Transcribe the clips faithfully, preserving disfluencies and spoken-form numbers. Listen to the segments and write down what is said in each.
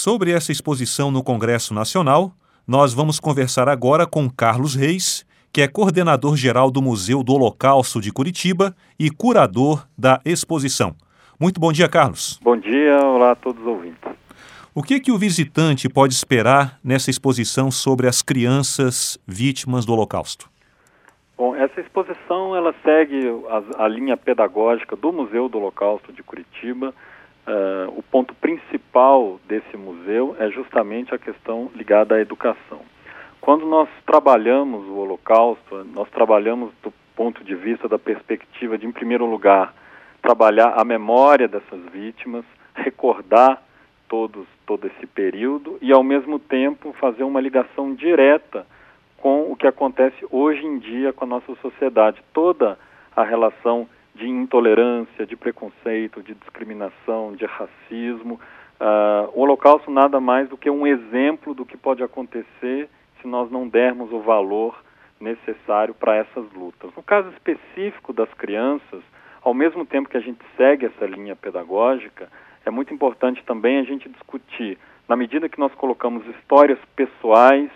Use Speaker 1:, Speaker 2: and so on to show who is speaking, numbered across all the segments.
Speaker 1: Sobre essa exposição no Congresso Nacional, nós vamos conversar agora com Carlos Reis, que é coordenador geral do Museu do Holocausto de Curitiba e curador da exposição. Muito bom dia, Carlos.
Speaker 2: Bom dia, olá a todos os ouvintes.
Speaker 1: O que que o visitante pode esperar nessa exposição sobre as crianças vítimas do Holocausto?
Speaker 2: Bom, essa exposição ela segue a, a linha pedagógica do Museu do Holocausto de Curitiba. Uh, o ponto principal desse museu é justamente a questão ligada à educação. Quando nós trabalhamos o Holocausto, nós trabalhamos do ponto de vista da perspectiva de, em primeiro lugar, trabalhar a memória dessas vítimas, recordar todos, todo esse período e, ao mesmo tempo, fazer uma ligação direta com o que acontece hoje em dia com a nossa sociedade. Toda a relação de intolerância, de preconceito, de discriminação, de racismo. Uh, o Holocausto nada mais do que um exemplo do que pode acontecer se nós não dermos o valor necessário para essas lutas. No caso específico das crianças, ao mesmo tempo que a gente segue essa linha pedagógica, é muito importante também a gente discutir, na medida que nós colocamos histórias pessoais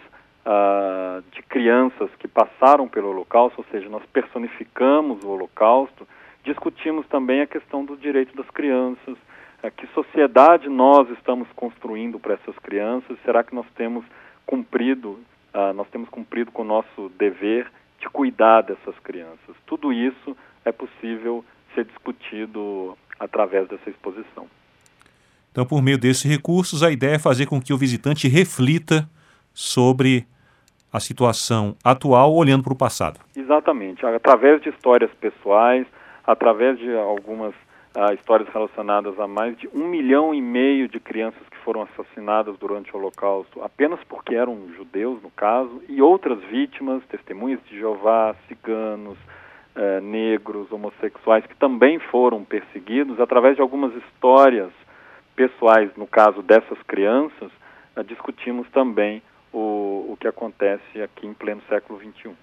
Speaker 2: uh, de crianças que passaram pelo Holocausto, ou seja, nós personificamos o Holocausto, discutimos também a questão do direito das crianças, uh, que sociedade nós estamos construindo para essas crianças, será que nós temos cumprido, uh, nós temos cumprido com o nosso dever de cuidar dessas crianças. Tudo isso é possível ser discutido através dessa exposição.
Speaker 1: Então, por meio desses recursos, a ideia é fazer com que o visitante reflita sobre a situação atual, olhando para o passado.
Speaker 2: Exatamente, através de histórias pessoais, através de algumas uh, histórias relacionadas a mais de um milhão e meio de crianças que foram assassinadas durante o Holocausto, apenas porque eram judeus, no caso, e outras vítimas, testemunhas de Jeová, ciganos, uh, negros, homossexuais, que também foram perseguidos, através de algumas histórias pessoais, no caso dessas crianças, uh, discutimos também o, o que acontece aqui em pleno século vinte e um.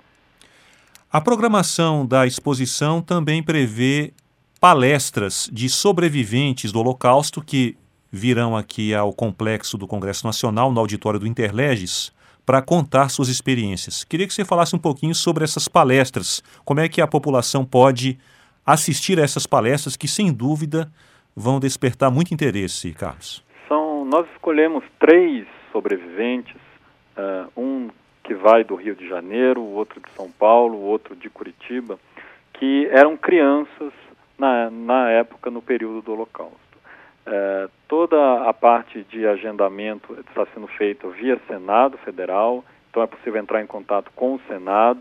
Speaker 1: A programação da exposição também prevê palestras de sobreviventes do Holocausto que virão aqui ao complexo do Congresso Nacional, no auditório do Interleges, para contar suas experiências. Queria que você falasse um pouquinho sobre essas palestras, como é que a população pode assistir a essas palestras que, sem dúvida, vão despertar muito interesse, Carlos.
Speaker 2: São, nós escolhemos três sobreviventes, uh, um que vai do Rio de Janeiro, o outro de São Paulo, o outro de Curitiba, que eram crianças na, na época, no período do Holocausto. Uh, toda a parte de agendamento está sendo feita via Senado Federal, então é possível entrar em contato com o Senado.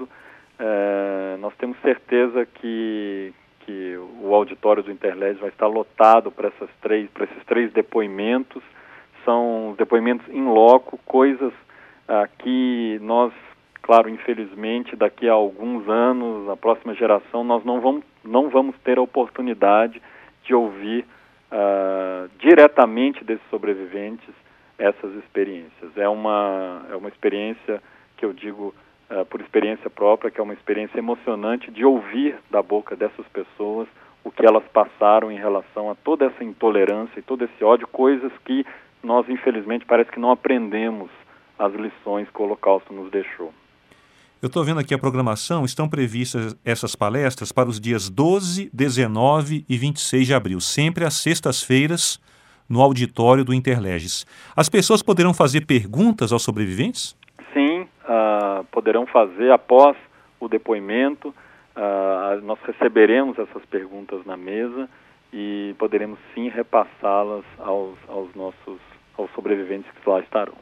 Speaker 2: Uh, nós temos certeza que que o auditório do Interleges vai estar lotado para essas três, para esses três depoimentos. São depoimentos in loco, coisas ah, que nós, claro, infelizmente, daqui a alguns anos, na próxima geração, nós não vamos, não vamos ter a oportunidade de ouvir ah, diretamente desses sobreviventes essas experiências. É uma, é uma experiência que eu digo Uh, por experiência própria, que é uma experiência emocionante de ouvir da boca dessas pessoas o que elas passaram em relação a toda essa intolerância e todo esse ódio, coisas que nós, infelizmente, parece que não aprendemos as lições que o Holocausto nos deixou.
Speaker 1: Eu estou vendo aqui a programação, estão previstas essas palestras para os dias doze, dezenove e vinte e seis de abril, sempre às sextas-feiras, no auditório do Interleges. As pessoas poderão fazer perguntas aos sobreviventes?
Speaker 2: Sim, uh, poderão fazer após o depoimento. Uh, nós receberemos essas perguntas na mesa e poderemos sim repassá-las aos, aos nossos aos sobreviventes que lá estarão.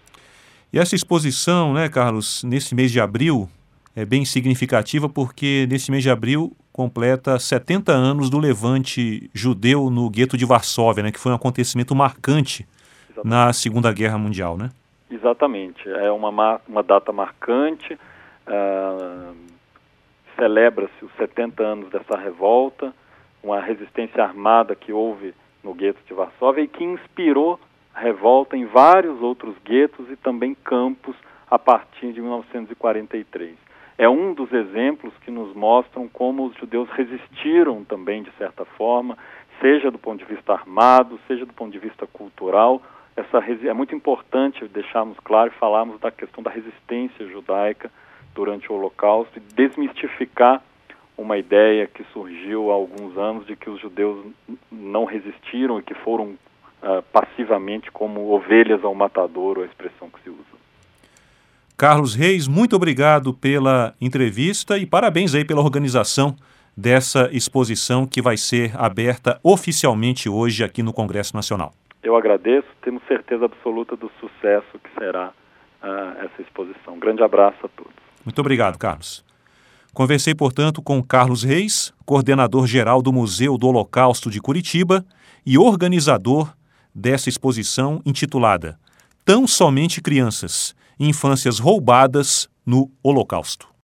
Speaker 1: E essa exposição, né, Carlos, nesse mês de abril, é bem significativa porque nesse mês de abril completa setenta anos do levante judeu no gueto de Varsóvia, né, que foi um acontecimento marcante Exatamente. Na Segunda Guerra Mundial, né?
Speaker 2: Exatamente, é uma, uma data marcante, uh, celebra-se os setenta anos dessa revolta, uma resistência armada que houve no gueto de Varsóvia e que inspirou a revolta em vários outros guetos e também campos a partir de mil novecentos e quarenta e três. É um dos exemplos que nos mostram como os judeus resistiram também, de certa forma, seja do ponto de vista armado, seja do ponto de vista cultural, essa, é muito importante deixarmos claro e falarmos da questão da resistência judaica durante o Holocausto e desmistificar uma ideia que surgiu há alguns anos de que os judeus não resistiram e que foram uh, passivamente como ovelhas ao matadouro, a expressão que se usa.
Speaker 1: Carlos Reis, muito obrigado pela entrevista e parabéns aí pela organização dessa exposição que vai ser aberta oficialmente hoje aqui no Congresso Nacional.
Speaker 2: Eu agradeço, temos certeza absoluta do sucesso que será uh, essa exposição. Um grande abraço a todos.
Speaker 1: Muito obrigado, Carlos. Conversei, portanto, com Carlos Reis, coordenador-geral do Museu do Holocausto de Curitiba e organizador dessa exposição intitulada Tão Somente Crianças, Infâncias Roubadas no Holocausto.